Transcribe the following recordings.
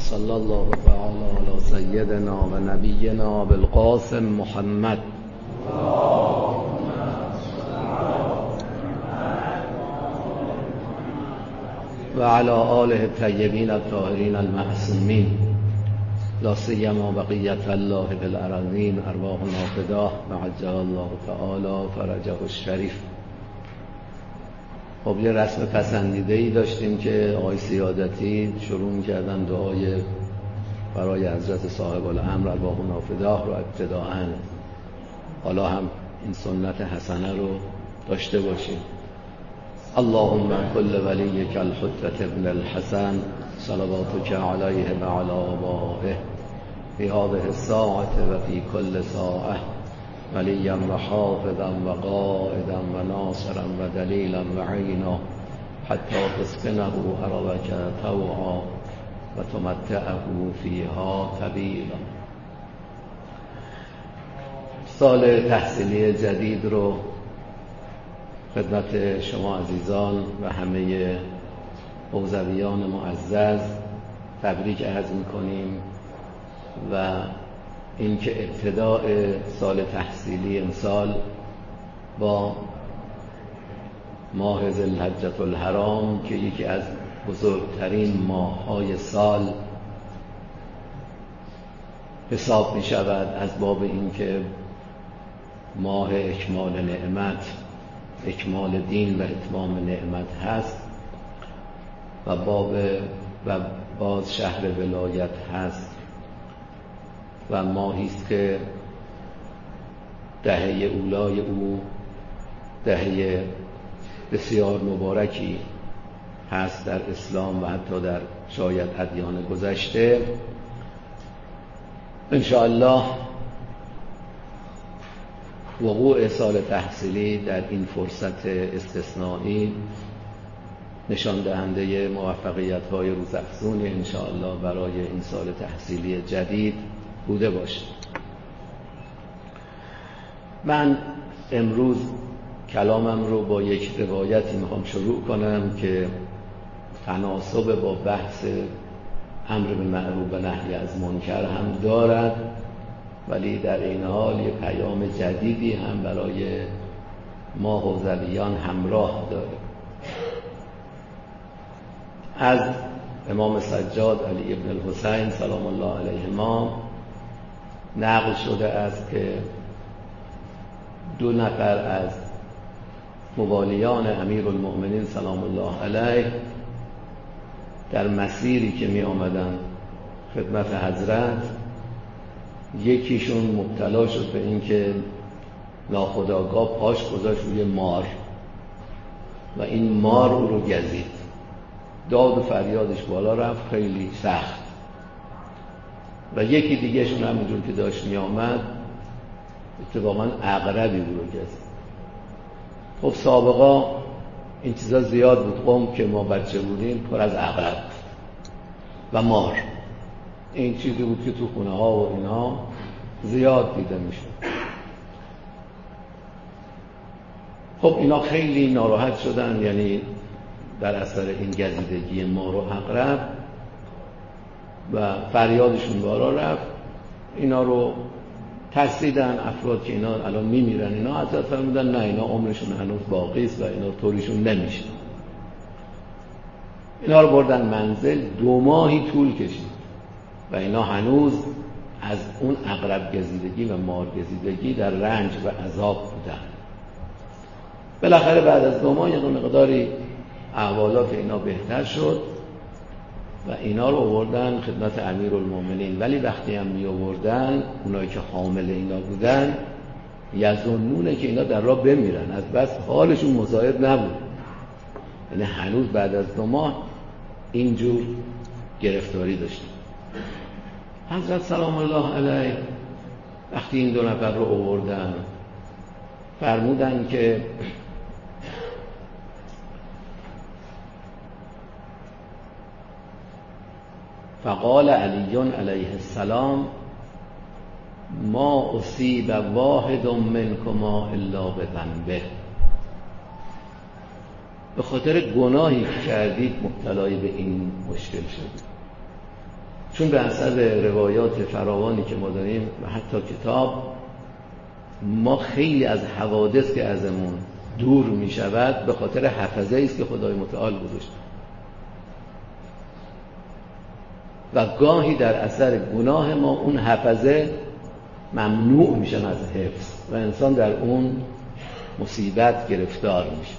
صلی الله تعالی علی سیدنا و نبینا بالقاسم محمد و علی آله الطیبین الطاهرین المعصومین لا سیما بقیة الله بالارضین ارواحنا فداه و عجل الله تعالی فرجه الشریف. خب یه رسم پسندیده‌ای داشتیم که آقای سیادتی شروع می‌کردن دعای برای حضرت صاحب الامر ارواحنا فداه رو ابتداءً، حالا هم این سنت حسنه رو داشته باشیم. اللهم كل وليك الحجة ابن الحسن صلواتك عليه وعلى آبائه في هذه الساعة وفي كل ساعة وليا وحافظا وقائدا وناصرا ودليلا وعينا حتى تسكنه أرضك طوعا وتمتعه فيها طويلا. سال تحصیلی جدید رو خدمت شما عزیزان و همه حوزویان معزز تبریک عرض می‌کنیم و اینکه ابتداء سال تحصیلی امسال با ماه ذوالحجة الحرام که یکی از بزرگترین ماه‌های سال حساب می‌شود، از باب اینکه ماه اکمال نعمت، اکمال دین و اتمام نعمت هست و باز شهر ولایت هست و ماهی است که دهه اولای او دهه بسیار مبارکی هست در اسلام و حتی در شاید ادیان گذشته. انشاءالله وقوع سال تحصیلی در این فرصت استثنایی نشان دهنده موفقیت‌های روزافزون انشاءالله برای این سال تحصیلی جدید بوده باشد. من امروز کلامم رو با یک روایتی میخوام شروع کنم که تناسب با بحث امر بالمعروف و نهی از منکر هم دارد، ولی در این حال یک پیام جدیدی هم برای ما حوزویان همراه داره. از امام سجاد علی ابن الحسین سلام الله علیهما نقل شده است که 2 نفر از موالیان امیرالمؤمنین سلام الله علیه در مسیری که می آمدن خدمت حضرت، یکیشون مبتلا شد به این که ناخودآگاه پاش گذاشت روی مار و این مار او رو گزید. داد و فریادش بالا رفت، خیلی سخت. و یکی دیگه شون همونجور که داشت می آمد اتفاقا عقربی او رو گزید. خب سابقا این چیزا زیاد بود، قوم که ما بچه بودیم پر از عقرب و مار، این چیزی بود که تو خونه ها و اینا زیاد دیده میشد. خب اینا خیلی ناراحت شدن، یعنی در اثر این گزیدگی مار و عقرب، و فریادشون بالا رفت. اینا رو ترسیدن، افراد که اینا الان میمیرن، اینا حضرت فرمودن نه، اینا عمرشون هنوز باقی است و اینا طوریشون نمیشه. اینا رو بردن منزل، 2 ماهی طول کشید و اینا هنوز از اون عقرب گزیدگی و مار گزیدگی در رنج و عذاب بودن. بالاخره بعد از 2 ماه یه مقداری احوالات اینا بهتر شد و اینا رو آوردن خدمت امیرالمؤمنین. ولی وقتی هم می آوردن، اونایی که حامل اینا بودن یظنونه که اینا در راه بمیرن، از بس حالشون مساعد نبود. یعنی هنوز بعد از 2 ماه اینجور گرفتاری داشتن. حضرت سلام الله علیه وقتی این 2 نفر رو آوردن فرمودن که فقال علی علیه السلام ما اصیب واحد منکما الا بذنبه، به خاطر گناهی که کردید مبتلای به این مشکل شدید. چون به اثر روایات فراوانی که ما داریم و حتی کتاب، ما خیلی از حوادث که ازمون دور می شود به خاطر حفظه است که خدای متعال گذاشته و گاهی در اثر گناه ما اون حفظه ممنوع میشن از حفظ و انسان در اون مصیبت گرفتار میشه.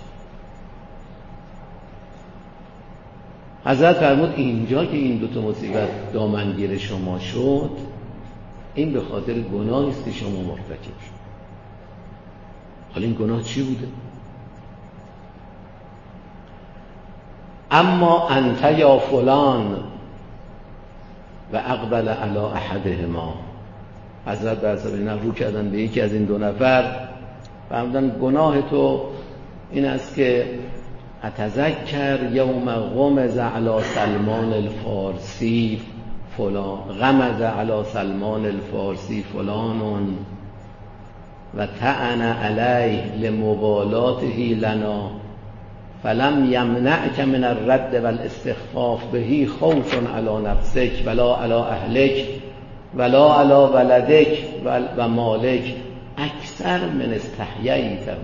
حضرت فرمود اینجا که این دوتا مصیبت دامنگیر شما شد، این به خاطر گناهی است که شما مرتکب شد. حالا این گناه چی بوده؟ اما انت یا فلان و اقبل علی احدهما. حضرت بر حسب این رو کردن به یکی از این دو نفر، فرمودن گناه تو این است که اتذکر یوم غمز علی سلمان الفارسی فلان، غمز علی سلمان الفارسی فلان و طعن علیه لمبالاته لنا فلم یمنعک من الرد والاستخفاف به خوف علی نفسک ولا علی اهلک ولا علی ولدک و مالک اکثر من استحییته.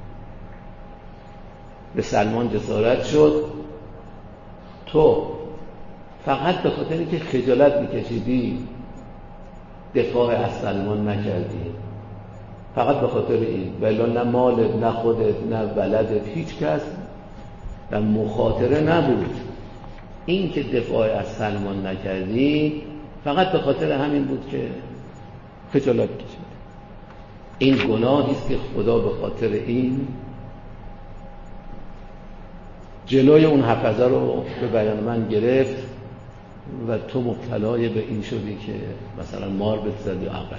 به سلمان جسارت شد، تو فقط به خاطر اینکه خجالت میکشیدی دفاع از سلمان نکردی، فقط به خاطر این، ولی نه مالت نه خودت نه ولدت هیچ کس در مخاطره نبود. این که دفاع از سلمان نکردی فقط به خاطر همین بود که خجالت کشید. این گناهی است که خدا به خاطر این جلوی اون حفظه رو به بیان من گرفت و تو مبتلای به این شدی که مثلا مار بزد یا عقل.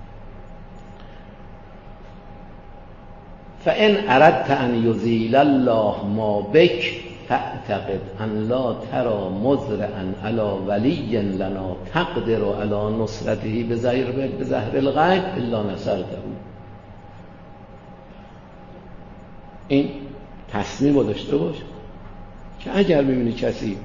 فان اردت ان یزیل الله ما بک فاعتقد ان لا ترى مزرعا علی ولی لنا تقدر علی نصرته بظهر الغیب الا نصرته. این تصمیم رو داشته باش که اگر می‌بینی کسی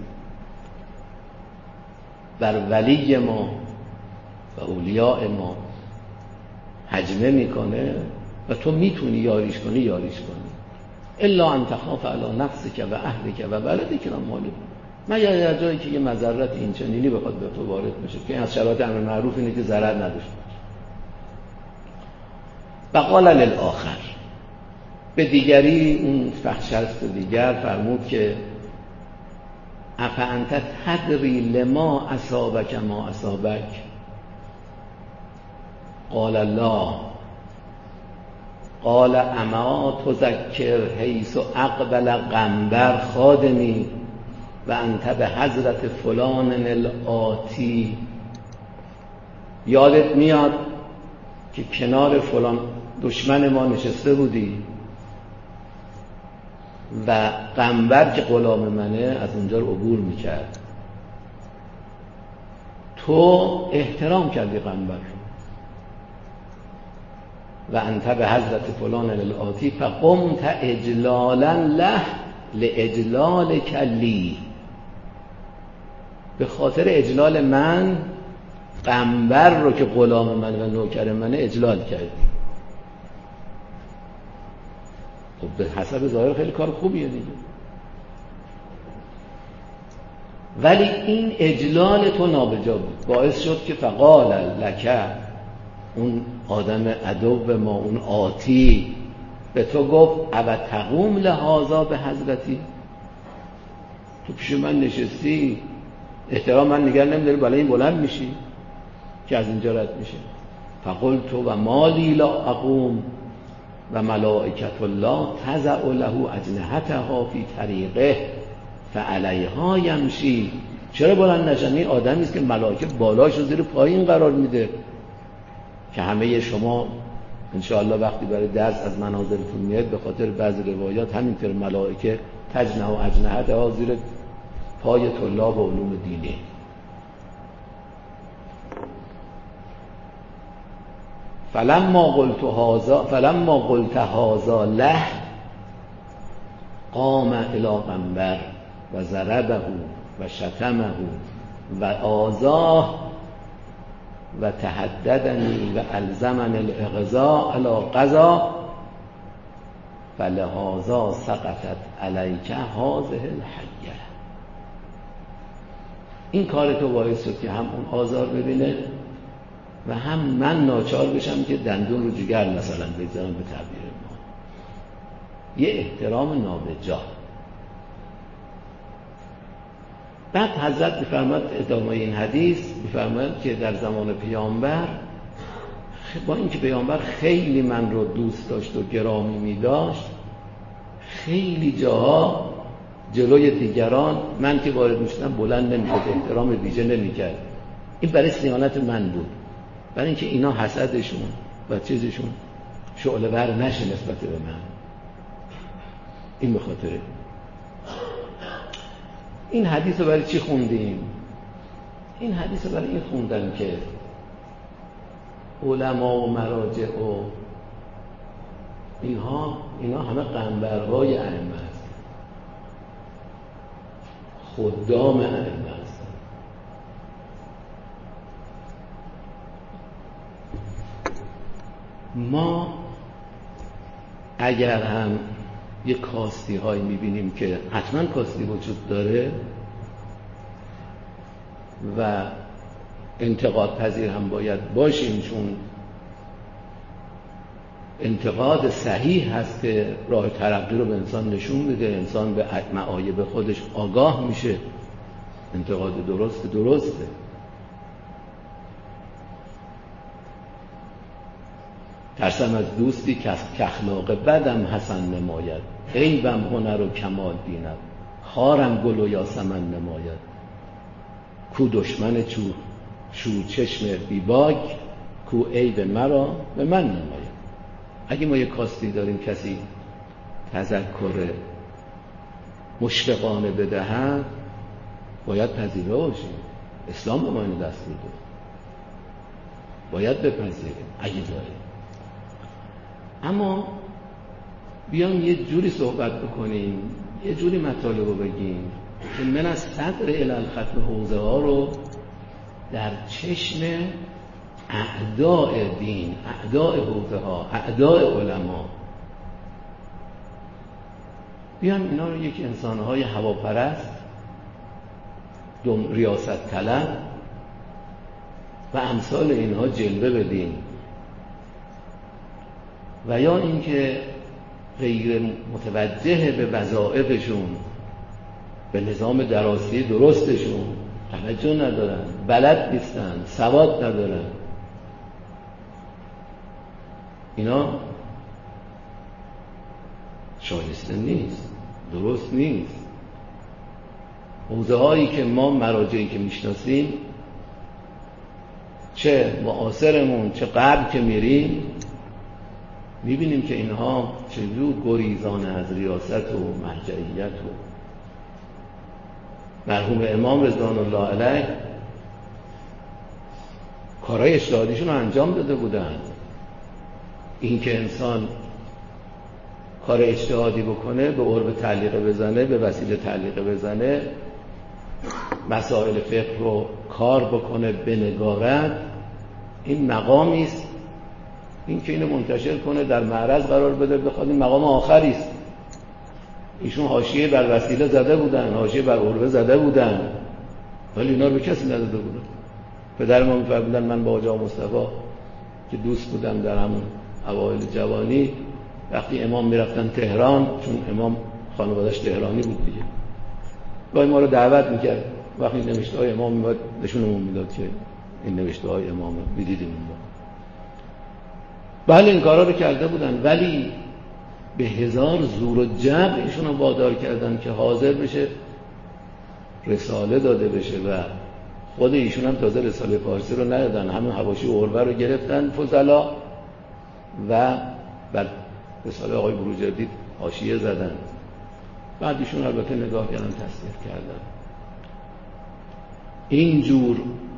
بر ولی ما و اولیاء ما هجمه میکنه و تو میتونی یاریش کنی الا ان تخاف علی نفسک و اهلک و بلدک و مالک، مگر در جایی که یه مضرت این چنینی بخواد به تو وارد بشه که از شرایط امر معروف اینه که ضرر نداشته باشه. و قال للآخر، به دیگری اون شخص دیگر فرمود که افانت تدری لما اصابک ما اصابک؟ قال الله. قال اما تذکر حیث اقبل قنبر خادمی و انت به حضرت فلان الآتی. یادت میاد که کنار فلان دشمن ما نشسته بودی و قنبر که غلام منه از اونجا رو عبور میکرد، تو احترام کردی قنبر و انت به حضرت فلان الآتی فقمت اجلالا له لاجلالک لی. به خاطر اجلال من قنبر رو که غلام من و نوکر منه اجلال کردی. خب به حسب ظاهر خیلی کار خوبیه دیگه، ولی این اجلال تو نابجا بود، باعث شد که فقال لک، اون آدم عدو ما، اون آتی به تو گفت او تقوم لهذا به حضرتی، تو پیش من نشستی احترام من نگه نمیداری، بالا این بلند میشی که از اینجا رد میشه. فقلت و مالی لا اقوم و ملائکت الله تضع له اجنحتها فی طریقه فعلیها یمشی. چرا بلند نشم؟ این آدمی است که ملائکه بالاشو زیر پایین قرار میده که همه شما انشاءالله وقتی برای درس از منازلتون میاد به خاطر بعضی روایات همینطور ملائکه تجنح و اجنحتها زیر پای طلاب و علوم دینی. فلما قلت هذا له قام الی قنبر و ضربه و شتمه و آزاه و تهددنی و الزمن الاغضاء علی قضا فلهذا سقطت علیک هذه الحیه. این کار تو باعث شد که هم اون آزار ببینه و هم من ناچار بشم که دندون رو جگر مثلا بگذارم به تعبیر ما. یه احترام نابجا. بعد حضرت می‌فرماد ادامه این حدیث می‌فرماد که در زمان پیامبر با اینکه پیامبر خیلی من رو دوست داشت و گرامی می‌داشت، خیلی جاها جلوی دیگران من که وارد می‌شدم بلند نمی‌شد، احترام ویژه نمی‌کرد. این برای صیانت من بود، برای اینکه اینا حسدشون و چیزشون شعله ور نشه نسبت به من. این به خاطر این حدیث رو برای چی خوندیم؟ این حدیث رو برای این خوندن که علما و مراجع و اینا همه قنبرهای ائمه هستن، خدام ائمه هستن. ما اگر هم یه کاستی هایی میبینیم که حتما کاستی وجود داره و انتقاد پذیر هم باید باشیم، چون انتقاد صحیح هست که راه ترقی رو به انسان نشون بده، انسان به معایب خودش آگاه میشه. انتقاد درسته. ترسم از دوستی که اخلاق بدم حسن نماید، عیبم هنر و کمال بیند، خارم گل و یاسمن نماید، کو دشمن شو چشم بیباک، کو عیب مرا به من نماید. اگه ما یه کاستی داریم کسی تذکر مشفقانه بدهد باید پذیرا باشیم. اسلام به ما اینو دستور داد، باید بپذیریم اگه داریم. اما بیام یه جوری صحبت بکنیم، یه جوری مطالب رو بگیم که من از صدر الی ختم حوزه ها رو در چشم اعداء دین، اعداء حوزه ها، اعداء علما بیام اینا رو یک انسانهای هواپرست، ریاست طلب و امثال اینها جلوه بدیم، و یا اینکه غیر متوجه به وظایفشون، به نظام دراسی درستشون توجه ندارن، بلد نیستن، سواد ندارن. اینا شایسته نیست، درست نیست. حوزه هایی که ما مراجعی که میشناسیم، چه معاصرمون چه قبل که میریم، میبینیم که اینها چجور گریزان از ریاست و مرجعیت و مرحوم امام رضوان الله علیه کارهای اجتهادیشون رو انجام داده بودن. این که انسان کار اجتهادی بکنه، به قرب تعلیق بزنه، به وسیله تعلیق بزنه، مسائل فقه رو کار بکنه، بنگارد، این مقامی است. این که اینو منتشر کنه، در معرض قرار بده، بخواد، این مقام آخری است. ایشون حاشیه بر وسیله زده بودن، حاشیه بر عروه زده بودن، ولی اینا رو به کسی نداده بودن. پدر ما می‌فرمودن من با آقا مصطفی که دوست بودم در همون اوایل جوانی، وقتی امام میرفتن تهران، چون امام خانواده‌اش تهرانی بود دیگه، گاهی ما رو دعوت میکرد، وقتی نوشته‌های امام میاد نشونمون میداد که این نوشته‌های امامه، می‌دیدیم اونجا. بله این کارا رو کرده بودن، ولی به هزار زور و جبر ایشون رو وادار کردن که حاضر بشه رساله داده بشه، و خود ایشون هم تازه رساله فارسی رو ندادن، همون حواشی عروه رو گرفتن فضلا و بر رساله آقای بروجردی حاشیه زدن. بعد ایشون البته نگاه کردن، تصدیق کردن. اینجور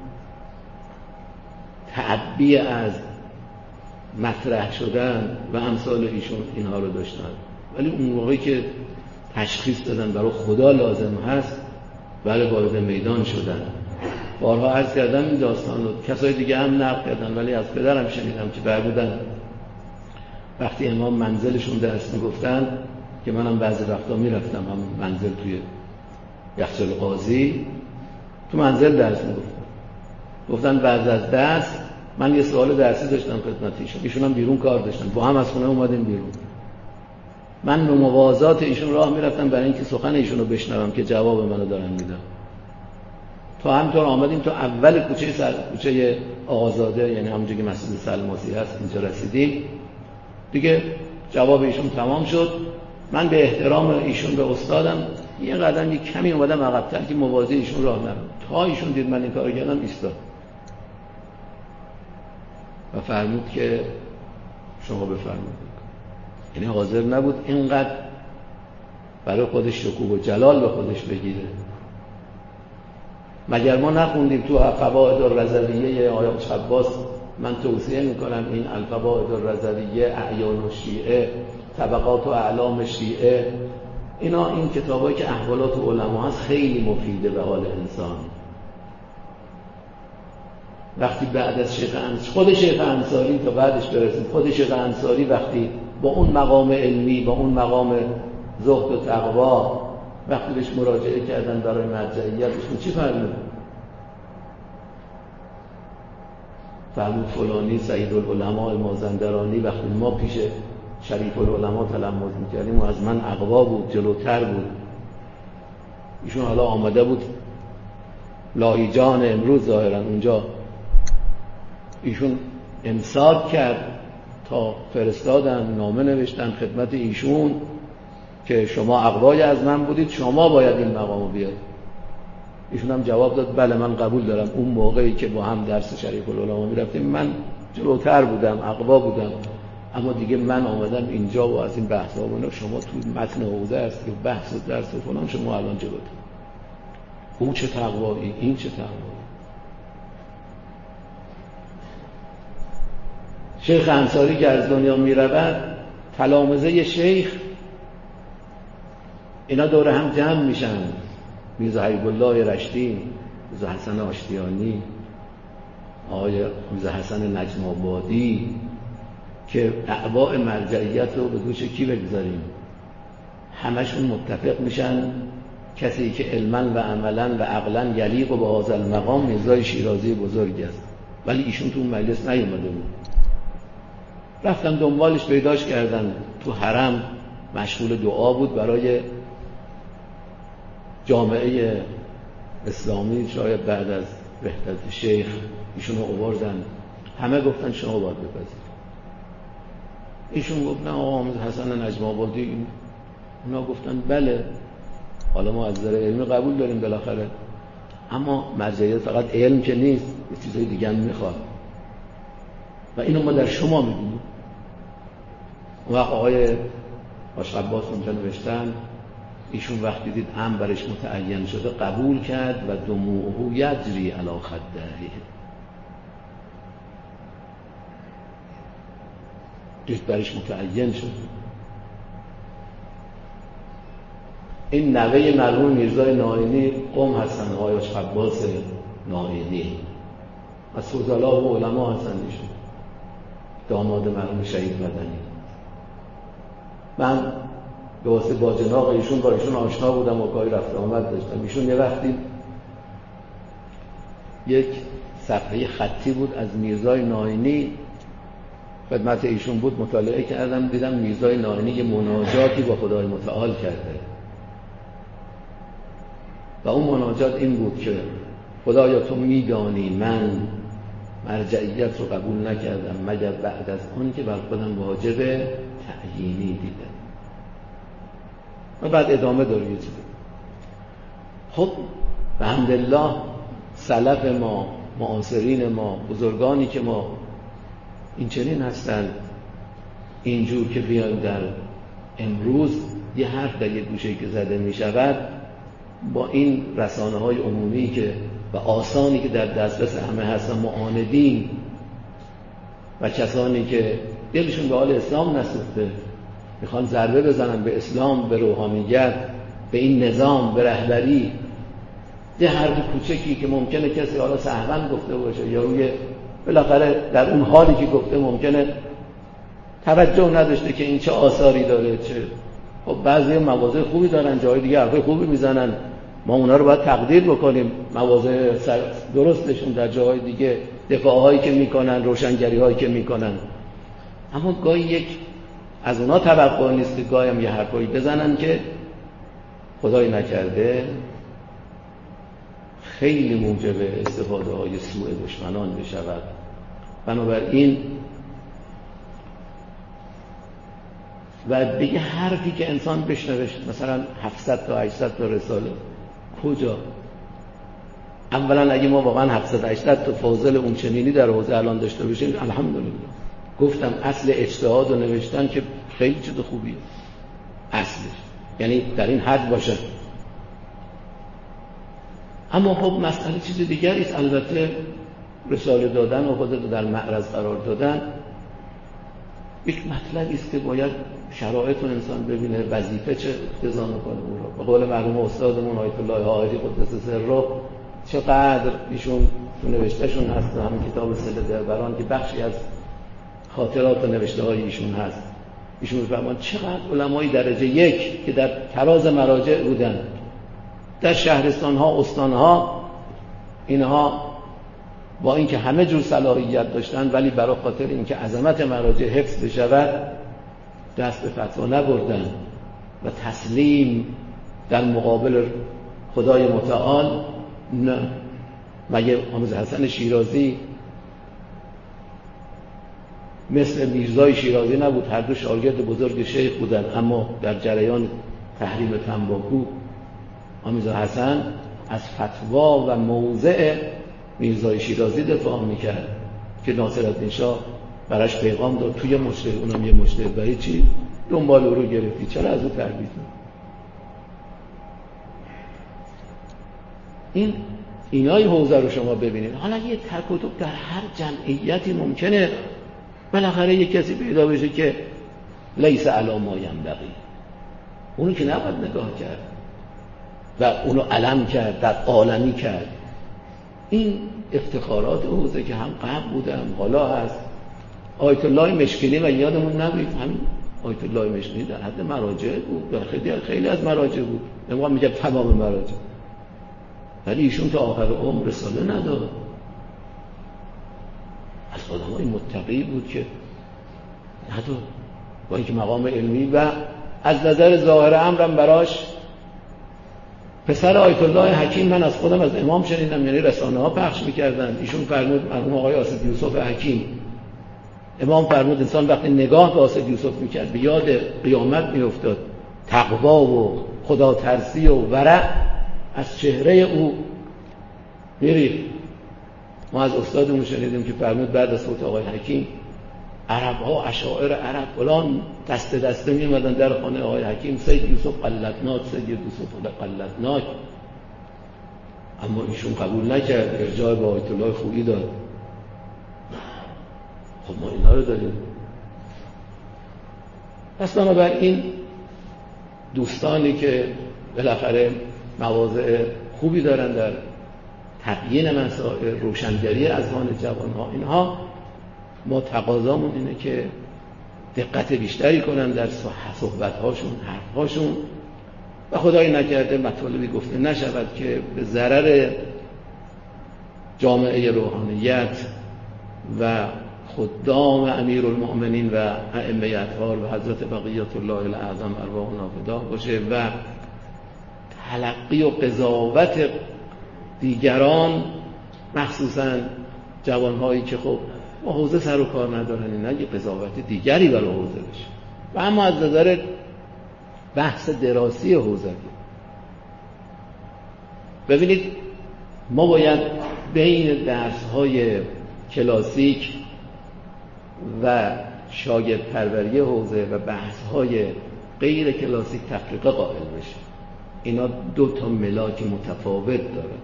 تعبیه از مطرح شدن و امثال ایشون اینها رو داشتن، ولی اون موقعی که تشخیص دادن برای خدا لازم هست، بله وارد میدان شدن. بارها عرض کردم این داستان رو، کسای دیگه هم نقل کردن، ولی از پدرم شنیدم که فرمودن وقتی امام منزلشون درس میگفتن که منم بعضی وقتا میرفتم هم منزل توی یخچال قاضی، تو منزل درس میگفتن. گفتن بعد از درس من یه سوال درسی داشتم خدمت ایشون هم بیرون کار داشتن، با هم از خونه اومدیم بیرون. من به موازات ایشون راه میرفتم برای اینکه سخن ایشون رو بشنوم که جواب منو دارن میدن. تا همینطور آمدیم تو اول کوچه آقازاده، یعنی همونجا که مسجد سلماسی هست، اینجا رسیدیم دیگه. جواب ایشون تمام شد. من به احترام ایشون به استادم یه قدم یک کمی اومدم عقب‌تر که موازی ایشون راه نرم. تا ایشون دید من این کارو کردم ایستاد و فرمود که شما بفرمایید. یعنی حاضر نبود اینقدر برای خودش شکوه و جلال به خودش بگیره. مگر ما نخوندیم تو فوائد الرضویه آیات عباس؟ من توصیه میکنم این الفوائد الرضویه، اعیان الشیعه، طبقات و اعلام شیعه، اینا این کتابایی که احوالات علما هست خیلی مفیده به حال انسان. وقتی بعد از خود شیخ انصاری تا بعدش برسیم، خود شیخ انصاری وقتی با اون مقام علمی، با اون مقام زهد و تقوا وقتی بهش مراجعه کردن برای مرجعیتشون چی فرمود؟ فرمود فلانی سید العلماء مازندرانی وقتی ما پیش شریف العلماء تلمذ میکردیم و از من اقوا بود، جلوتر بود. ایشون حالا آمده بود لاهیجان امروز ظاهرا اونجا، ایشون امساک کرد تا فرستادن نامه نوشتن خدمت ایشون که شما اقوای از من بودید، شما باید این مقامو بیارید. ایشون هم جواب داد بله من قبول دارم، اون موقعی که با هم درس شریف العلماء میرفتیم من جلوتر بودم، اقوا بودم، اما دیگه من آمدم اینجا و از این بحثا و شما تو متن حوزه است که بحث و درس و فلان، شما الان جلوتر. او چه تقوایی، این چه تقوایی. شیخ انصاری که از دنیا میرود، تلامذه شیخ اینا دور هم جمع میشن، میرزا حبیب الله رشتی، میرزا حسن آشتیانی، آقای میرزا حسن نجم آبادی، که اعباء مرجعیت رو به گوش کی بگذاریم؟ همشون متفق میشن کسی که علما و عملا و عقلا یلیق و به هذا المقام میرزای شیرازی بزرگ است، ولی ایشون تو اون مجلس نیومده بود. رفتن دنبالش پیداش کردن، تو حرم مشغول دعا بود برای جامعه اسلامی، شاید بعد از وحدت شیخ ایشون رو آوردن، همه گفتن شما باید بپذیرید. ایشون گفت نه آقا حسن نجم آبادی، اونا گفتن بله حالا ما از نظر علمی قبول داریم بالاخره، اما مرجعیت فقط علم که نیست، یه چیزای دیگه هم میخواد و اینو ما در شما میبینیم. اون وقت آقای حاج عباس اونجا نوشتن ایشون وقتی دید هم برش متعین شده قبول کرد و دموعه یجری علی خدیه، دید برش متعین شد. این نوه مرحوم میرزای نائینی قم هستن، آقای حاج عباس نائینی، از فضلا و علما هستن ایشون، داماد مرحوم شهید مدنی. من به واسه با جناق ایشون با ایشون آشنا بودم و کاری رفت آمد داشتم. ایشون یه وقتی یک صفحه خطی بود از میرزای نائینی خدمت ایشون بود، مطالعه کردم دیدم میرزای نائینی یه مناجاتی با خدای متعال کرده و اون مناجات این بود که خدایا تو میدانی من مرجعیت رو قبول نکردم مگر بعد از اون که بر خودم واجب تعیینی دیدم. و بعد ادامه داره یه چیزی. خب الحمدلله سلف ما، معاصرین ما، بزرگانی که ما این چنین هستن، اینجور که بیان در امروز یه حرف در یه گوشه که زده می شود با این رسانه های عمومی که و آسانی که در دسترس همه هستن، معاندین و کسانی که دلشون به حال اسلام نسوخته میخوان ضربه بزنن به اسلام، به روحانیت، به این نظام، به رهبری، یه حرف کوچکی که ممکنه کسی حالا سهوا گفته باشه یا روی بالاخره در اون حالی که گفته ممکنه توجه نداشته که این چه آثاری داره، چه خب بعضی مواضع خوبی دارن، جای دیگه حرف خوبی میزنن، ما اونا رو باید تقدیر بکنیم، مواضع درستشون در جاهای دیگه، دفاعهایی که میکنن، روشنگری‌هایی که میکنن، اما گاهی یک از اونا توقع نیست که گاهی هم یه حرفایی بزنن که خدای نکرده خیلی موجب استفاده های سوء دشمنان بشود. بنابراین و دیگه حرفی که انسان بشنوه مثلا 700 تا 800 تا رساله کجا؟ اولا اگه ما واقعا 700 800 تا فاضل اون چنینی در حوزه الان داشته باشیم الحمدلله. گفتم اصل اجتهاد و نوشتن که خیلی چیز خوبیه، اصلش یعنی در این حد باشه. اما خب مسئله چیز دیگری است. البته رساله دادن و خودت در معرض قرار دادن یک مطلبی است که باید شرایط رو انسان ببینه، وظیفه چه اقتضا میکنه اون رو. به قول مرحوم استادمون آیت الله حائری قدس سره چقدر ایشون تو نوشتهشون هست، همین کتاب صله دربران که بخشی از خاطرات و نوشته های ایشون هست، ایشون میفرمان چقدر علمای درجه یک که در تراز مراجع بودن در شهرستان ها، استان ها، اینها با اینکه همه جور صلاحیت داشتن ولی برای خاطر اینکه عظمت مراجع حفظ بشود دست به فتوا نبردن و تسلیم در مقابل خدای متعال نه. مگه حافظ حسن شیرازی مثل میرزای شیرازی نبود؟ هر دو شاگرد بزرگ شیخ بودن، اما در جریان تحریم تنباکو حافظ حسن از فتوا و موضع میرزای شیرازی دفاع میکرد که ناصرالدین شاه براش پیغام داد توی مجتهد، اونم یه مجتهد، برای چی دنبال او رو گرفتی؟ چرا از او تربیت؟ اینای حوزه رو شما ببینید. حالا یه تکوتب در هر جمعیتی ممکنه بالاخره یک کسی پیدا بشه که لیس علی ما ینبغی، اونو که نباید نگاه کرد و اونو علم کرد، در عالمی کرد. این افتخارات حوزه که هم قبل بوده هم حالا هست. آیت الله مشکلی و یادمون نبید، همین آیت الله مشکلی در حد مراجع بود، در خیلی از مراجع بود، نمیخوام میگم تمام مراجع، ولی ایشون تا آخر عمر رساله نداد. از آدمای متقی بود که نداد، با اینکه مقام علمی و از نظر ظاهر امرم براش پسر آیت الله حکیم، من از خودم از امام شنیدم، یعنی رسانه ها پخش میکردن، ایشون فرمود، مرحوم آقای آصف یوسف حکیم، امام فرمود انسان وقتی نگاه به آصف یوسف میکرد به یاد قیامت میافتاد، تقوا و خدا ترسی و ورع از چهره او میریخت. ما از استادمون شنیدیم که فرمود بعد از فوت آقای حکیم عرب ها، اشاعره عرب فلان دسته دسته می اومدن در خانه آقای حکیم، سید یوسف قلتناک، سید یوسف قلتناک، اما ایشون قبول نکرد، ارجاع به آیت الله خویی داد. خب ما اینا رو داریم. پس بنابراین دوستانی که بالاخره مواضع خوبی دارن در تبیین مسائل، روشنگری اذهان جوانها، اینها ما تقاضامون اینه که دقت بیشتری کنن در صحبت‌هاشون، حرف‌هاشون و خدای نکرده مطالبی گفته نشود که به ضرر جامعه روحانیت و خدام امیرالمؤمنین و ائمه اطهار و حضرت بقیت الله الاعظم ارواحنا فدا باشه و تلقی و قضاوت دیگران، مخصوصا جوانهایی که خب با حوزه سر و کار ندارن، اینا یه قضاوت دیگری برای حوزه بشه. و اما از نظر بحث دراسی حوزه ببینید، ما باید بین درس‌های کلاسیک و شاگرد پروری حوزه و بحث‌های غیر کلاسیک تفریقه قائل بشه. اینا دو تا ملاک متفاوت داره.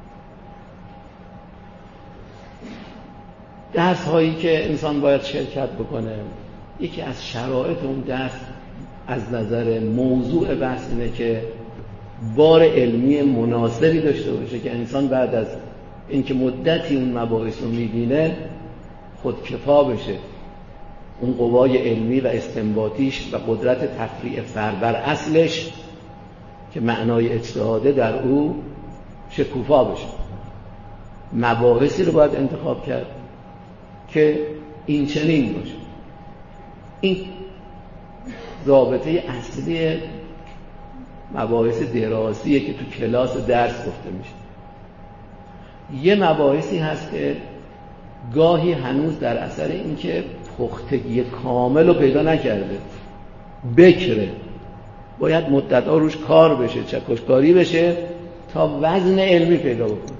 درس هایی که انسان باید شرکت بکنه، یکی از شرایط اون درس از نظر موضوع بحث اینه که بار علمی مناسبی داشته باشه که انسان بعد از اینکه مدتی اون مباحث رو میبینه خودکفا بشه، اون قوای علمی و استنباطیش و قدرت تفریع فرع بر اصلش که معنای اجتهاده در او شکوفا بشه. مباحثی رو باید انتخاب کرد که این چنین باشه. این ضابطه اصلی مباحث دراسیه که تو کلاس درس گفته میشه. یه مباحثی هست که گاهی هنوز در اثر اینکه پختگی کامل رو پیدا نکرده، بکره، باید مدت‌ها روش کار بشه، چکشکاری بشه تا وزن علمی پیدا بکنه.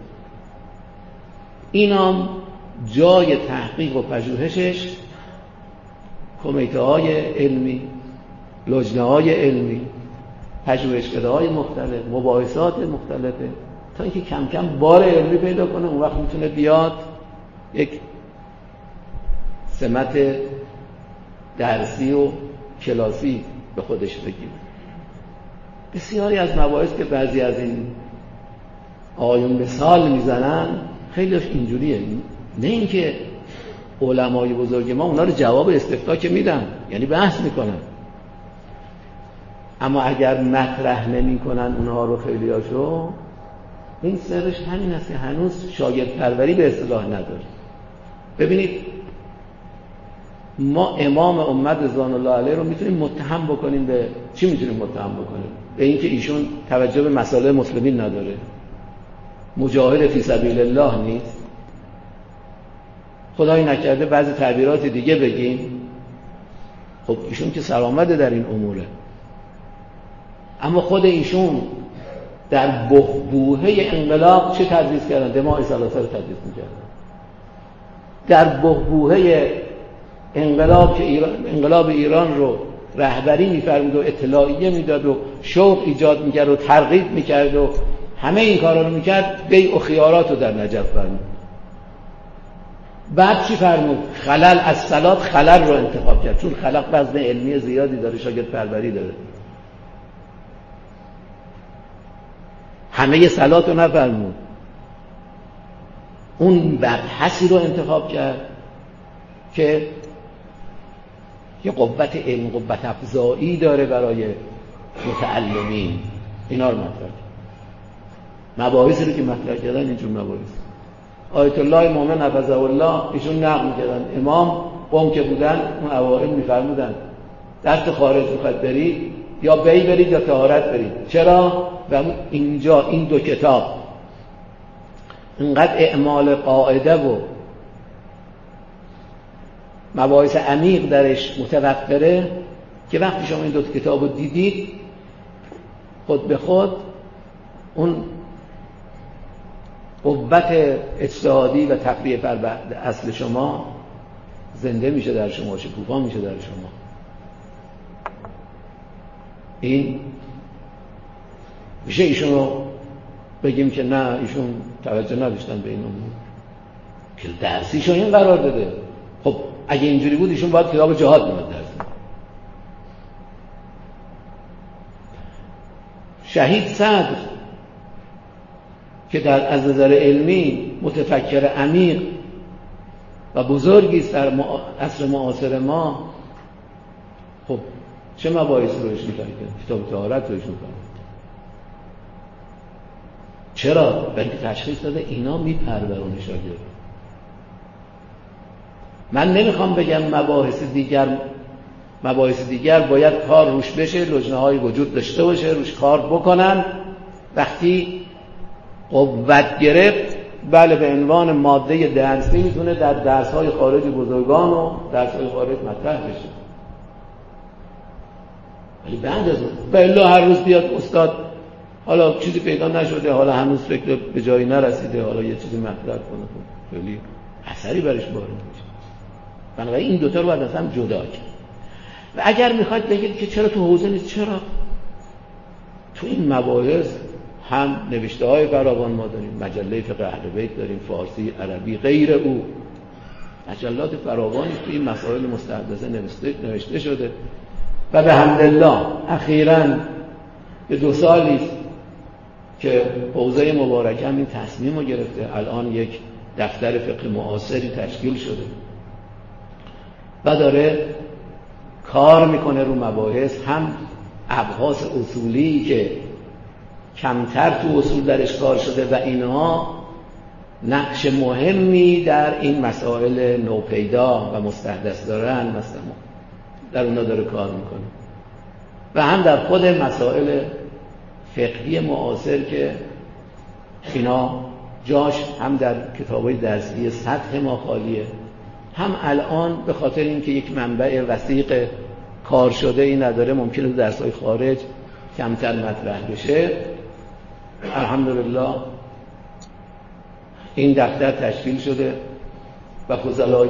اینام جای تحقیق و پژوهشش کمیته‌های علمی، لجنه‌های علمی، پژوهشگاه‌های مختلف، مباحثات مختلفه، تا اینکه کم کم بار علمی پیدا کنه. اون وقت میتونه بیاد یک سمت درسی و کلاسی به خودش بگیره. بسیاری از مباحث که بعضی از این آقایون مثال میزنن خیلیش اینجوریه، نه اینکه علمای بزرگ ما اونا رو جواب استفتاء که میدن، یعنی بحث میکنن، اما اگر مطرح نمیکنن اونها رو خیلیاشو، این سرش همین است که هنوز شاگرد پروری به اصطلاح نداره. ببینید ما امام امت رضوان الله علیه رو میتونیم متهم بکنیم به چی؟ میتونیم متهم بکنیم به اینکه ایشون توجه به مسائل مسلمین نداره، مجاهد فی سبیل الله نیست، خدای نکرده بعضی تعبیرات دیگه بگیم. خب ایشون که سرآمده در این اموره، اما خود ایشون در بحبوحه انقلاب چه تدریس کردن؟ دماء ثلاثه رو تدریس میکردن. در بحبوحه انقلاب که انقلاب ایران رو رهبری می‌فرمود و اطلاعیه میداد و شوق ایجاد میکرد و ترغیب میکرد و همه این کارا رو میکرد، بیع و خیارات رو در نجف فرمود. بعد چی فرمود؟ خلل از صلات خلل رو انتخاب کرد، چون خلق وزن علمی زیادی داره، شاگرد پروری داره. همه صلات رو نفرمود، اون مبحثی رو انتخاب کرد که یه قوت علم، قوت افزایی داره برای متعلمین. اینا رو مطرح کرد. مباحثی رو که مطرح کردن اینجور مباحث. آیت الله مومن حفظه الله ایشون نقل می‌کردن، امام قوم که بودن اون اوائل می‌فرمودن دست خارج می‌خواد برید یا بی برید یا طهارت برید. چرا؟ و اینجا این دو کتاب اینقدر اعمال قاعده و مباحث عمیق درش متوفره که وقتی شما این دو کتاب رو دیدید خود به خود اون قوت اجتهادی و تقریه بر اصل شما زنده میشه در شما، شکوفا میشه در شما. این میشه ایشون رو بگیم که نه ایشون توجه نداشتن به این امور که درسیشون این قرار داده. خب اگه اینجوری بود ایشون باید کتاب جهاد میاد درس. شهید صدر که در از نظر علمی متفکر عمیق و بزرگی است در عصر معاصر ما، خب چه مباحثی رو ایشون کرد؟ کتاب طهارت رو ایشون کرد. چرا؟ برای که تشخیص داده اینا میپرورونه شاگرد. من نمیخوام بگم مباحث دیگر باید کار روش بشه، لجنه‌های وجود داشته باشه، روش کار بکنن. وقتی قوت گرفت، بله به عنوان ماده درسی میتونه در درس‌های خارج بزرگان و درس‌های خارج مطرح بشه. ولی بعد از اون بله هر روز بیاد استاد حالا چیزی پیدا نشده، حالا هنوز فکر به جایی نرسیده، حالا یه چیزی مطرح کنه، خیلی اثری برش وارد میشه. بنابراین این دوتا رو باید از هم جدا کرد. و اگر میخواید بگید که چرا تو حوزه نیست، چرا تو این مباحث هم نوشته های فراوان ما داریم، مجله فقه اهل بیت داریم، فارسی، عربی، غیر او مجلات فراوانی تو این مسائل مستحدثه نوشته شده. و به حمدالله اخیراً به 2 سالی که حوزه مبارکه هم این تصمیم رو گرفته. الان یک دفتر فقه معاصری تشکیل شده و داره کار میکنه رو مباحث، هم ابحاث اصولی که کمتر تو اصول درش کار شده و اینها نقش مهمی در این مسائل نوپیدا و مستحدث دارن، مثلا در اونا داره کار میکنه، و هم در خود مسائل فقهی معاصر که اینا جاش هم در کتابای درسی سطح ما خالیه، هم الان به خاطر اینکه یک منبع وثیق کار شده این نداره، ممکنه درس‌های خارج کمتر مطرح بشه. الحمدلله این دفتر تشکیل شده و فضلای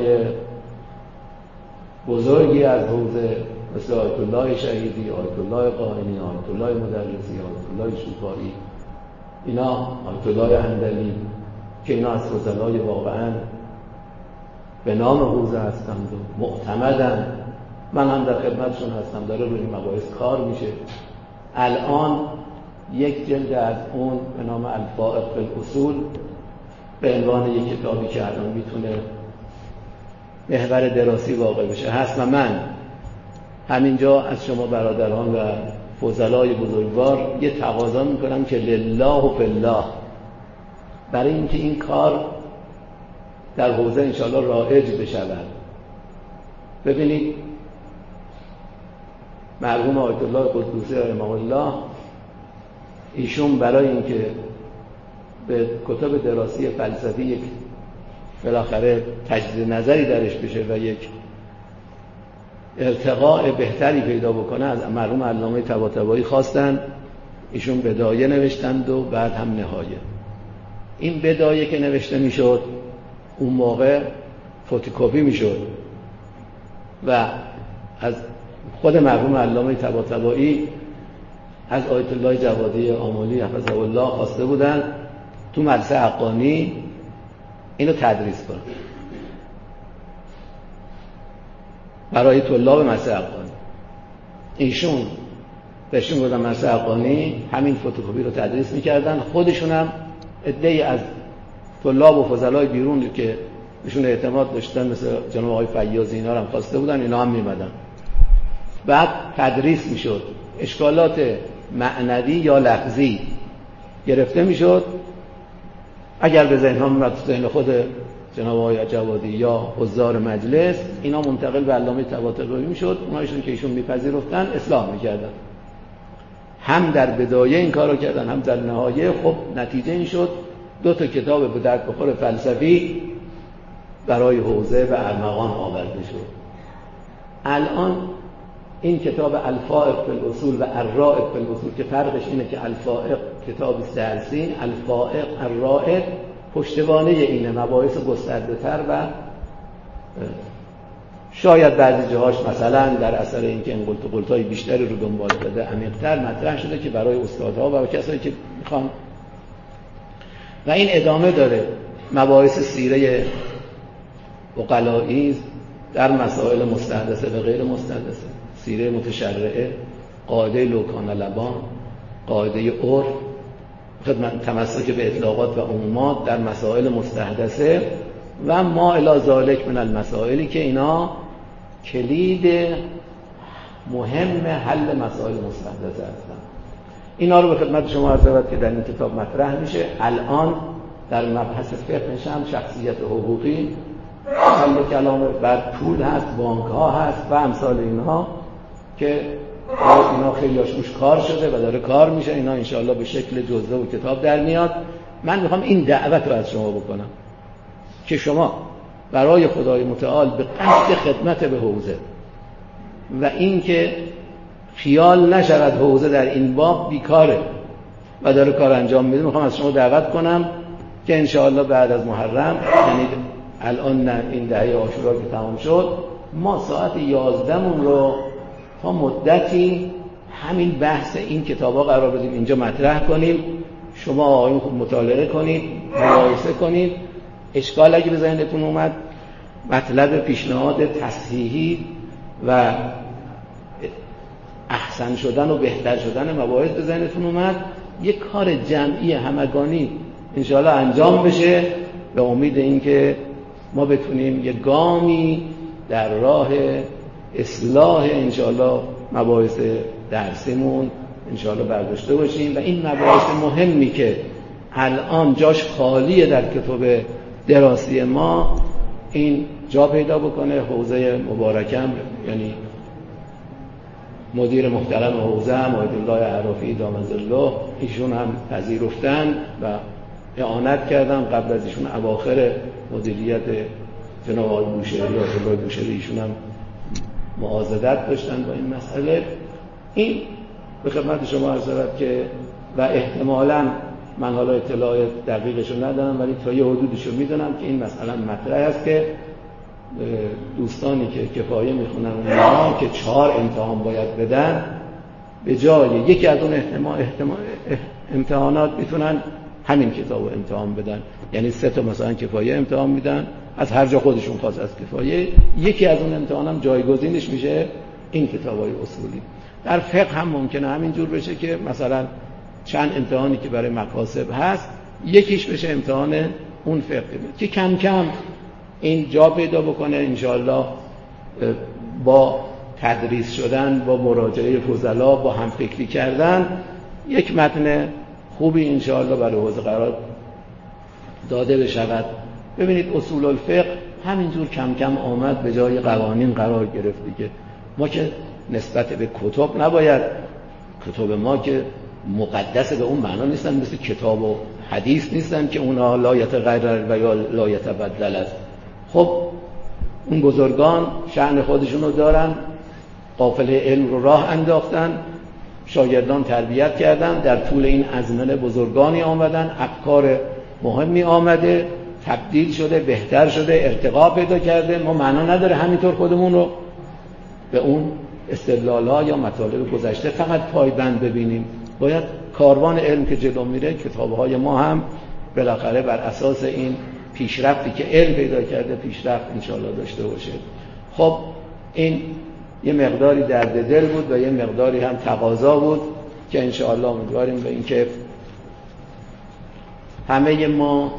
بزرگی از حوزه مثل آیت الله شهیدی، آیت الله قائمی، آیت الله مدرسی، آیت الله شوکاری، اینا، آیت الله اندلی، که اینا از فضلای واقعا به نام حوزه هستند و معتمدن. من هم در خدمتشون هستم، داره روی این مباحث کار میشه. الان یک جلد از اون به نام الفائق فی الاصول به عنوان یک کتابی که الان میتونه محور دراسی واقع بشه هست و من همینجا از شما برادران و فضلای بزرگوار یه تقاضا میکنم که لله و فی الله، برای اینکه این کار در حوزه انشاءالله رایج بشود. ببینید مرحوم آیت الله قدوسی رحمه الله، ایشون برای اینکه به کتب دراسی فلسفی یک بالاخره تجدید نظری درش بشه و یک ارتقاء بهتری پیدا بکنه، از مرحوم علامه طباطبایی خواستن ایشون بدایه نوشتند و بعد هم نهایه. این بدایه که نوشته میشد اون موقع فتوکپی میشد و از خود مرحوم علامه طباطبایی از آیت الله جوادی آملی حفظه الله خواسته بودن تو مدرسه حقانی اینو تدریس کنن برای طلاب مدرسه حقانی. ایشون بهشون گفتن مدرسه حقانی همین فتوکپی رو تدریس میکردن، خودشون هم عده‌ای از طلاب و فضلای بیرون که بهشون اعتماد داشتن مثل جناب آقای فیاضی اینا رو هم خواسته بودن، اینا هم میمدن. بعد تدریس میشد، اشکالات معنوی یا لفظی گرفته میشد، اگر به ذهن ها میمد تو ذهن خود جناب آقای جوادی یا حضار مجلس، اینا منتقل به علامه طباطبایی میشد، اونایشون که ایشون میپذیرفتن اصلاح میکردن. هم در بدایه این کارو کردن هم در نهایه. خب نتیجه این شد 2 کتاب به درد بخور فلسفی برای حوزه و ارمغان آورده شد. الان این کتاب الفائق فی الاصول و الرائق فی الاصول که فرقش اینه که الفائق کتاب درسی، الفائق الرائق پشتوانه اینه، مباحث گسترده‌تر و شاید بعضی جاهاش مثلا در اثر اینکه این قلت‌های بیشتری رو دنبال داده عمیق‌تر مطرح شده که برای استادها و کسایی که میخوان. و این ادامه داره. مباحث سیره عقلایی در مسائل مستحدثه و غیر مستحدثه، سیره متشرعه، قاعده لوکان لبان، قاعده عرف، خدمت تمسک به اطلاقات و عمومات در مسائل مستحدثه و ما الی ذالک من المسائلی که اینا کلید مهم حل مسائل مستحدثه هستن. اینا رو به خدمت شما عرض کردم که در این کتاب مطرح میشه. الان در مبحث فقهش هم شخصیت حقوقی، حل کلام، بعد پول هست، بانک ها هست و امثال اینها که اینا خیلی روش کار شده و داره کار میشه. اینا انشاءالله به شکل جزوه و کتاب در میاد. من میخوام این دعوت رو از شما بکنم که شما برای خدای متعال به قصد خدمت به حوزه و اینکه خیال نشود حوزه در این باب بیکاره و داره کار انجام میده، میخوام از شما دعوت کنم که انشاءالله بعد از محرم، یعنی الان این دهه عاشورا که تمام شد، ما ساعت 11 مون رو تا مدتی همین بحث این کتابا قرار بدیم اینجا مطرح کنیم. شما آقایون خوب مطالعه کنید، مقایسه کنید. اشکال اگه به ذهنتون اومد مطلب پیشنهاد تصحیحی و احسن شدن و بهتر شدن مباحث به ذهنتون اومد، یک کار جمعی همگانی انشاءالله انجام بشه به امید اینکه ما بتونیم یک گامی در راه اصلاح انشاءالله مباحث درسیمون انشاءالله برداشته باشیم و این مباحث مهمی که الان جاش خالیه در کتب دراسی ما این جا پیدا بکنه. حوزه مبارکم یعنی مدیر محترم حوزه آیت‌الله عرافی دامن ظله ایشون هم پذیرفتن و اعانت کردن. قبل از ایشون اواخر مدیریت جناب آقای بوشهری آیت‌الله بوشهری ایشون هم معاضدت داشتن با این مسئله. این به خدمت شما عرض شود که و احتمالاً من حالا اطلاع دقیقشو ندارم ولی تا یه حدودشو میدونم که این مسئله مطرح است که دوستانی که کفایه میخونن اونها که 4 امتحان باید بدن به جای یکی از اون امتحانات میتونن همین کتابو امتحان بدن، یعنی 3 تا مثلا کفایه امتحان میدن از هر جا خودشون خواست از کفایه، یکی از اون امتحان هم جایگزینش میشه این کتابای اصولی. در فقه هم ممکنه همینجور بشه که مثلا چند امتحانی که برای مکاسب هست یکیش بشه امتحان اون فقه که کم کم این جا پیدا بکنه انشاءالله با تدریس شدن، با مراجعه فضلا، با هم فکری کردن یک متن خوبی انشاءالله برای حوزه قرار داده بشود. ببینید اصول الفقه همینجور کم کم آمد به جای قوانین قرار گرفت دیگه. ما که نسبت به کتب نباید، کتب ما که مقدس به اون معنا نیستن مثل کتاب و حدیث نیستن که اونها لا یتغیر و یا لا یتبدل است. خب اون بزرگان شأن خودشونو دارن، قافله علم رو راه انداختن، شاگردان تربیت کردن، در طول این ازمنه بزرگانی آمدن، افکار مهمی آمده، تبدیل شده، بهتر شده، ارتقا پیدا کرده. ما معنا نداره همینطور خودمون رو به اون استدلال‌ها یا مطالب گذشته فقط پایبند ببینیم. باید کاروان علم که جلو میره کتاب‌های ما هم بالاخره بر اساس این پیشرفتی که علم پیدا کرده پیشرفت انشاءالله داشته باشه. خب این یه مقداری درد دل بود و یه مقداری هم تقاضا بود که انشاءالله امیدواریم به این که همه ما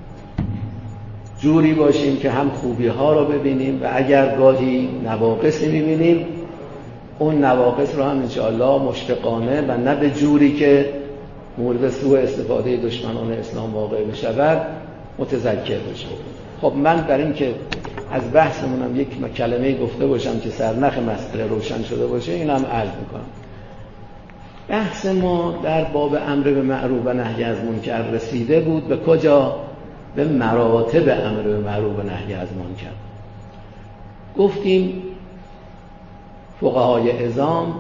جوری باشیم که هم خوبی ها رو ببینیم و اگر گاهی نواقصی میبینیم اون نواقص رو هم انشاءالله مشفقانه و نه به جوری که مورد سوء استفاده دشمنان اسلام واقع بشود متذکر بشم. خب من برای این که از بحثمونم یک کلمه گفته باشم که سرنخ مسئله روشن شده باشه اینم عرض میکنم. بحث ما در باب امر به معروف و نهی از منکر رسیده بود به کجا؟ به مراتب امر به معروف و نهی از منکر. گفتیم فقهای عظام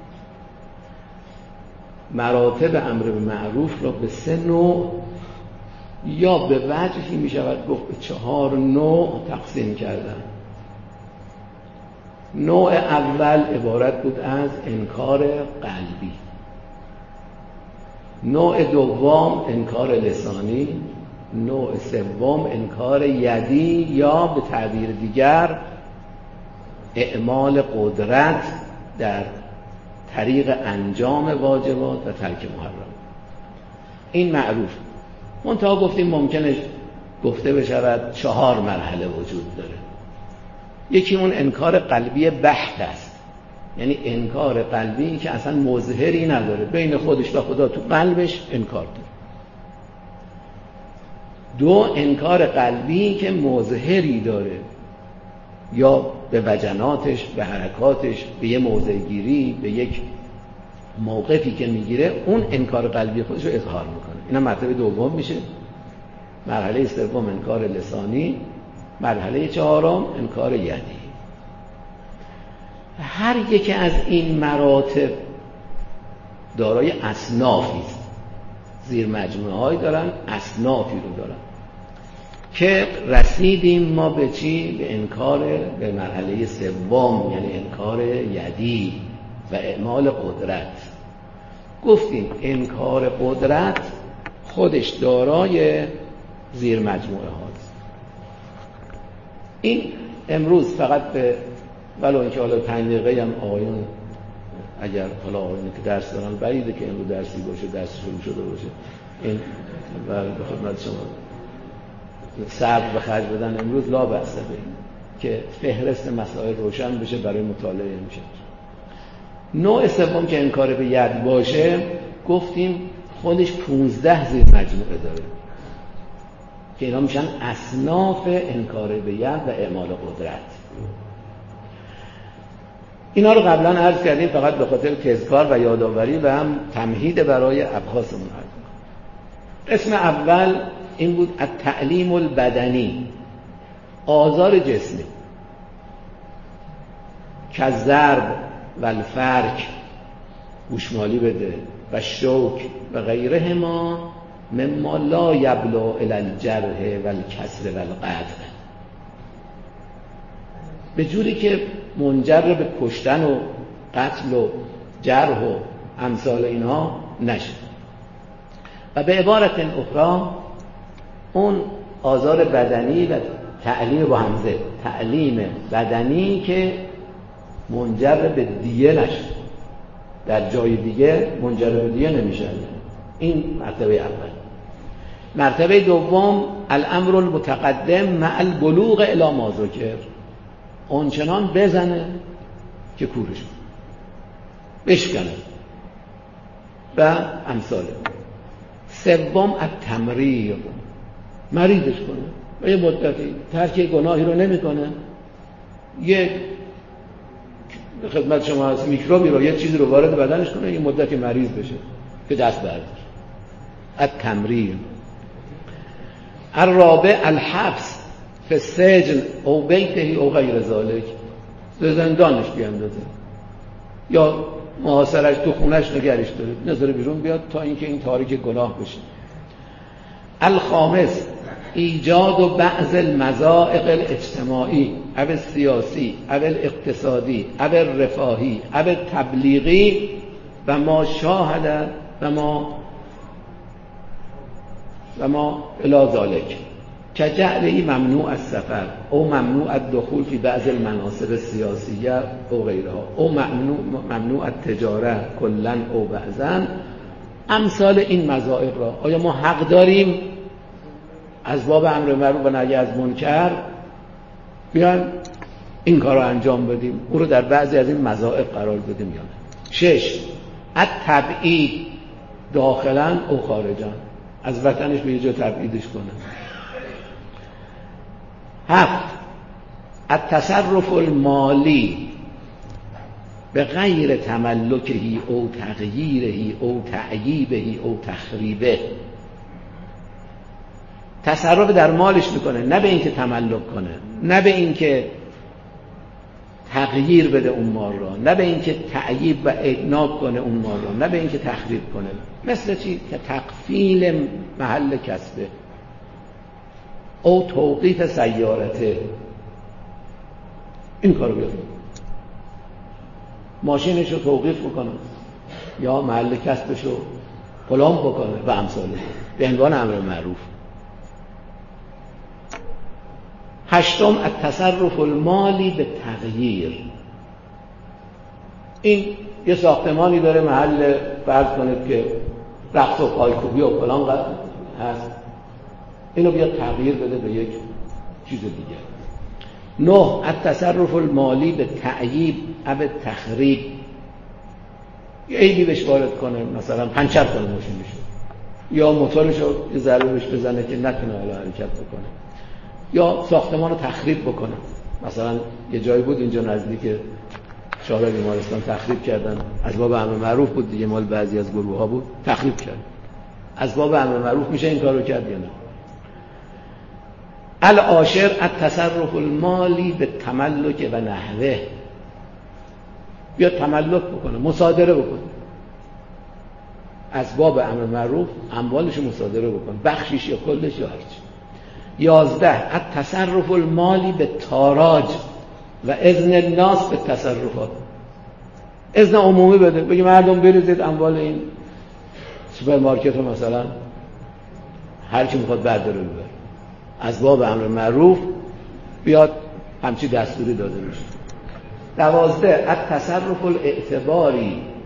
مراتب امر به معروف را به 3 نوع یا به وجهی می شود گفت به 4 نوع تقسیم کردن. نوع اول عبارت بود از انکار قلبی، نوع دوم انکار لسانی، نوع سوم انکار یدی یا به تعبیر دیگر اعمال قدرت در طریق انجام واجبات و ترک محرم. این معروف. منتها گفتیم ممکنه گفته بشود 4 مرحله وجود داره. یکی اون انکار قلبی بحت است، یعنی انکار قلبی که اصلا مظهری نداره، بین خودش و خدا تو قلبش انکار داره. 2 انکار قلبی که مظهری داره، یا به وجناتش، به حرکاتش، به یه موضع گیری، به یک موقفی که میگیره اون انکار قلبی خودش رو اظهار میکنه. اینا مرتبه دوم میشه. مرحله سوم انکار لسانی، مرحله چهارم انکار یدی. هر یکی از این مراتب دارای اصنافی است، زیر مجموعه هایی دارن، اصنافی رو دارن که رسیدیم ما به چی؟ به انکار، به مرحله سوم، یعنی انکار یدی و اعمال قدرت. گفتیم انکار قدرت خودش دارای زیر مجموعه هاست. این امروز فقط به ولو اینکه حالا 5 دقیقه هم آقایون اگر حالا آقایونی که درس دارن بعیده که امروز درسی باشه، درس شروع شده باشه، این به خدمت شما صبر به خرج بدن امروز لا بأس به که فهرست مسائل روشن بشه برای مطالعه میشه. نوع سوم که انکار به ید باشه گفتیم خودش 15 زیر مجموعه داره که اینا میشن اصناف انکار به ید و اعمال قدرت. اینا رو قبلا عرض کردیم فقط به خاطر تذکار و یادآوری و هم تمهید برای ابحاثمون. اسم اول این بود التعلیم البدنی، آزار جسمی که ضرب و الفرک، گوشمالی بده و شوک و غیره ما مما لا یبلغ الی الجرح و الکسر و القطع، به جوری که منجر به کشتن و قتل و جرح و امثال اینها نشه. و به عبارت اخرى اون آزار بدنی و تعلیم با همزه، تعلیم بدنی که منجر به دیه نشه، در جای دیگه منجر به دیه نمیشه. این مرتبه اول. مرتبه دوم الامر المتقدم مع البلوغ الی ما ذکر، اونچنان بزنه که کورش بشکنه و امثاله. سوم التمریر، مریضش کنه و یه مدتی ترک گناهی رو نمی کنه، یه خدمت شما هست میکروبی رو یه چیزی رو وارد بدنش کنه، یه مدتی مریض بشه که دست بردار. التمریر. الرابع الحبس فی السجن او بیته او غیر ذلک، زندانش بیاندازه یا محاصرش تو خونش نگرش داره، نذاره بیرون بیاد تا اینکه این تاریک گناه بشه. الخامس ایجاد بعض المضائق الاجتماعی او السیاسی او الاقتصادی او الرفاهی او التبلیغی و ما شاهد و ما الی ذلک که جعلی ممنوع السفر او ممنوع الدخول فی بعض المناصب السیاسیه او غیرها او ممنوع التجاره کلا او بعضا. امثال این مضائق را آیا ما حق داریم از باب امر معروف و نهی از منکر بیان این کار رو انجام بدیم، او رو در بعضی از این مضائق قرار بدیم یا نه؟ 6 التبعید داخلا او خارجا، از وطنش به یه جا تبعیدش کنه. 7 التصرف المالی به غیر تملکهی او تغییرهی او تعییبهی او تخریبه، تصرف در مالش میکنه، نه به اینکه تملک کنه، نه به اینکه تغییر بده اون مال را، نه به اینکه تعییب و ادناب کنه اون مال را، نه به اینکه تخریب کنه. مثل چی؟ که تقفیل محل کسبه او توقیف سیارته، این کارو بیاد ماشینش رو توقیف بکنه یا محل کسبش رو فلان بکنه و امثاله به عنوان امر معروف. 8 التصرف المالی به تغییر، این یه ساختمانی داره محل فرض کنید که رقص و پایکوبی و فلان هست، اینو بیاد تغییر بده به یک چیز دیگه. 9 التصرف المالی به تعییب او تخریب، یه عیبی بهش وارد کنه، مثلا پنچر کنه ماشینش یا موتورشو یه ضربه بهش بزنه که نتونه حالا حرکت بکنه، یا ساختمان رو تخریب بکنه. مثلا یه جایی بود اینجا نزدیک شارع بیمارستان تخریب کردن، از باب امر معروف بود دیگه، مال بعضی از گروه ها بود، تخریب کرد. از باب امر معروف میشه این کارو کرد یا نه؟ العاشر التصرف المالی به تملک و نحوه، بیا تملک بکنه، مصادره بکنه، از باب امر معروف اموالش مصادره بکنه، بخشیش یا کلش یا هرچی. 11 التصرف المالی به تاراج و اذن الناس به تصرفات، اذن عمومی بده، بگی مردم بریزید اموال این سوپرمارکت رو مثلا هر کی میخواد برداره ببره، از باب امر معروف بیاد همچی دستوری داده میشه. 12 التصرف الاعتباری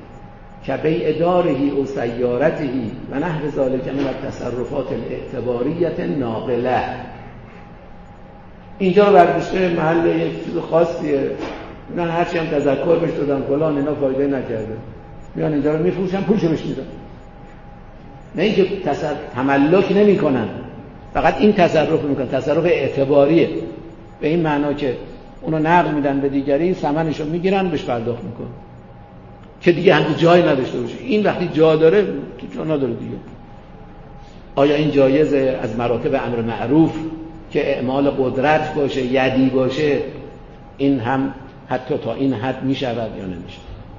که بیع داره او سیارته و نحو ذالک من التصرفات الاعتباریت ناقله. اینجا رو برداشته محل یک چیز خاصیه، من هرچی هم تذکر بهش دادم فلان اینا فایده نکرده، میان اینجا رو میفروشن پولشو بهش میدن. نه اینکه تملک نمیکنن، فقط این تصرف میکنن، تصرف اعتباریه، به این معنا که اونو نقل میدن به دیگری، ثمنشو میگیرن بهش پرداخت میکنن که دیگه هم جای نداشته باشه. این وقتی جا داره تو جا نداره دیگه. آیا این جایزه از مراتب امر معروف که اعمال قدرت باشه، یدی باشه، این هم حتی تا این حد میشود یا نمیشه؟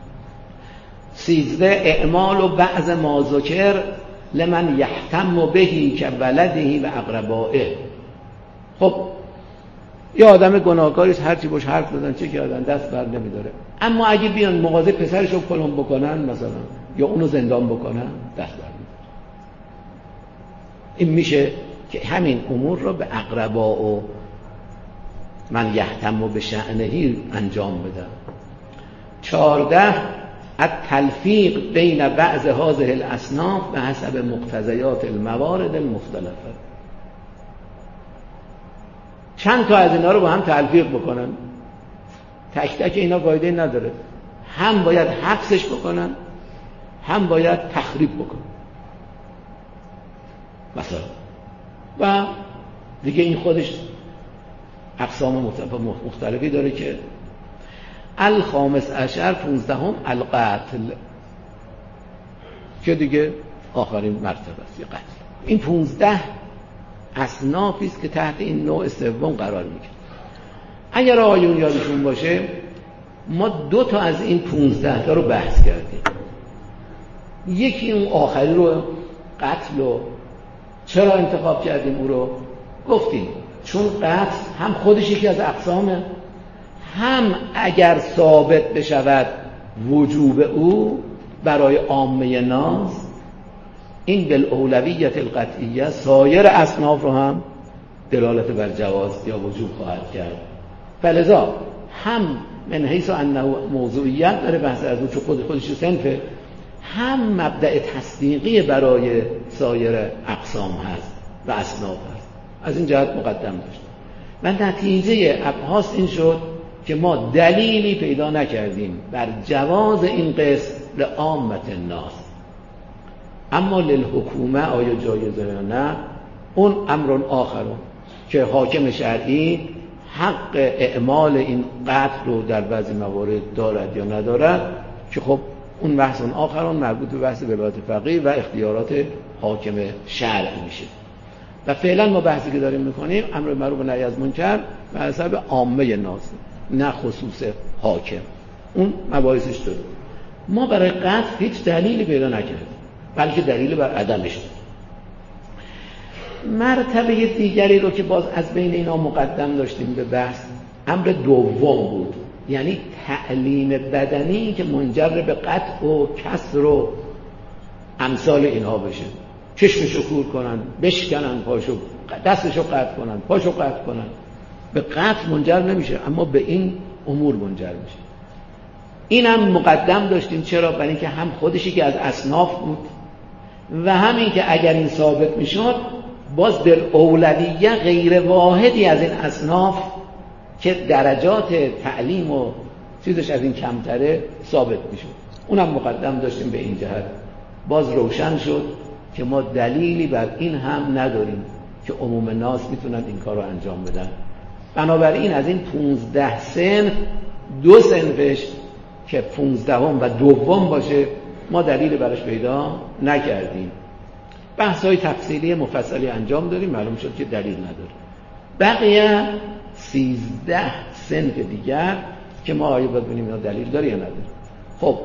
13 اعمال و بعض ما ذکر لمن یحتم بهی که ولدهی و اقربائه. خب یه آدم گناهکاریست، هرچی باش حرف دادن چه کردن دست بر نمیداره، اما اگه بیان مغازه پسرشو پلم بکنن مثلا یا اونو زندان بکنن دست بر میداره. این میشه که همین امور رو به اقربا و من یحتم به شأنهی انجام بدن. 14 التلفیق بین بعض هذه الاصناف به حسب مقتضیات الموارد المختلفه. چند تا از اینا رو با هم تلفیق بکنن، تک تک اینا فایده نداره، هم باید حفظش بکنن هم باید تخریب بکنن مثلا. و دیگه این خودش اقسام مختلفی داره که الخامس عشر 15 القتل که دیگه آخرین مرتبه است، قتل. این 15 اصنافی است که تحت این نوع سوم قرار میگیره. اگر آیون یادشون باشه ما 2 تا از این 15 تا رو بحث کردیم. یکی اون آخری رو، قتل رو چرا انتخاب کردیم؟ او رو گفتیم چون قتل هم خودش یکی از اقسامه، هم اگر ثابت بشود وجوب او برای عامه ناس، این بالاولویت القطعیه سایر اصناف رو هم دلالت بر جواز یا وجوب خواهد کرد. فلذا هم من حیث انه موضوعیت داره بحث از اون چون خودش صنفه، هم مبدأ تصدیقی برای سایر اقسام هست و اصناف هست. از این جهت مقدم داشت و نتیجه ابحاث این شد که ما دلیلی پیدا نکردیم بر جواز این قسم لعامة الناس، اما للحکومه آیا جایزه یا نه اون امر آخرون که حاکم شرعی حق اعمال این قتل رو در بعضی موارد دارد یا ندارد، که خب اون بحث آخرون مربوط به بحث ولایت فقیه و اختیارات حاکم شرعی میشه. و فعلا ما بحثی که داریم میکنیم امر معروف و نهی از منکر به حسب عامه ناس، نه خصوص حاکم. اون مباحثش داره. ما برای قتل هیچ دلیلی پیدا نکردیم، بلکه دلیل بر عدمش. مرتبه دیگری رو که باز از بین اینا مقدم داشتیم به بحث، امر دوم بود، یعنی تعلیم بدنی که منجر به قطع و کسر و امثال اینها بشه. چشمشو کور کنن، بشکنن پاشو، دستشو قطع کنن، پاشو قطع کنن. به قطع منجر نمیشه اما به این امور منجر میشه. اینم مقدم داشتیم. چرا؟ برای اینکه هم خودشی که از اصناف بود و همین که اگر این ثابت میشد باز در اولویه غیر واحدی از این اصناف که درجات تعلیم و چیزش از این کمتره ثابت میشد. اونم مقدم داشتیم به این جهت. باز روشن شد که ما دلیلی بر این هم نداریم که عموم ناس میتونن این کار رو انجام بدن. بنابراین از این 15 صنف 2 صنفش که 15 و دوم باشه ما دلیل براش پیدا نکردیم. بحث‌های تفصیلی مفصلی انجام دادیم، معلوم شد که دلیل نداره. بقیه 13 صنف دیگر که ما آیا باید ببینیم اینا دلیل داره یا نداره. خب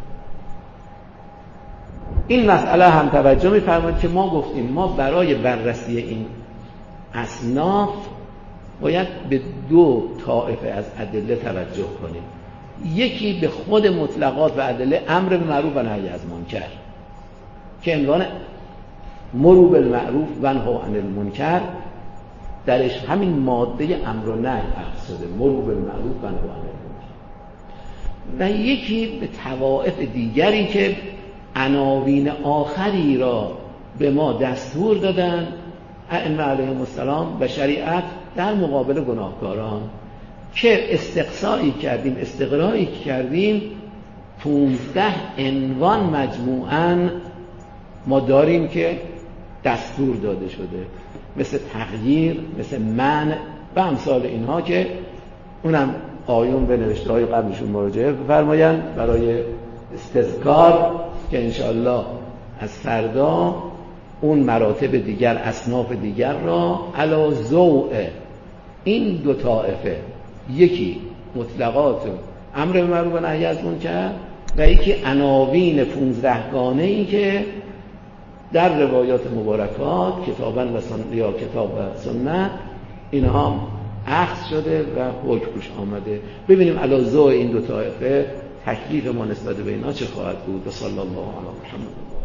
این مسئله هم توجه می‌فرمایید که ما گفتیم ما برای بررسی این اصناف باید به 2 طائفه از ادله توجه کنیم. یکی به خود مطلقات و ادله امر به معروف و نهی از منکر که عنوان مروا بالمعروف و نهوا عن المنکر، درش همین ماده امر و نهی اخذ شده، مروا بالمعروف و نهوا عن المنکر. و یکی به طوائف دیگری که عناوین آخری را به ما دستور دادن ائمه علیهم السلام و شریعت در مقابل گناهکاران که استقصایی کردیم، استقرایی کردیم. 15 عنوان مجموعاً ما داریم که دستور داده شده، مثل تغییر، مثل منع و امثال اینها که اونم آیون به نوشته های قبلشون مراجعه بفرمایند برای استذکار که انشاءالله از فردا اون مراتب دیگر، اصناف دیگر را علی ضوء این دو طائفه، یکی مطلقات امر به معروف و نهی از منکر و یکی عناوین 15 گانه‌ای که در روایات مبارکات کتاباً و سنت یا کتاب و سنت اینها اخذ شده و حکم روش آمده. ببینیم علی ضوء این دو طائفه تکلیف ما نسبت به اینا چه خواهد بود. و صلی الله علی محمد.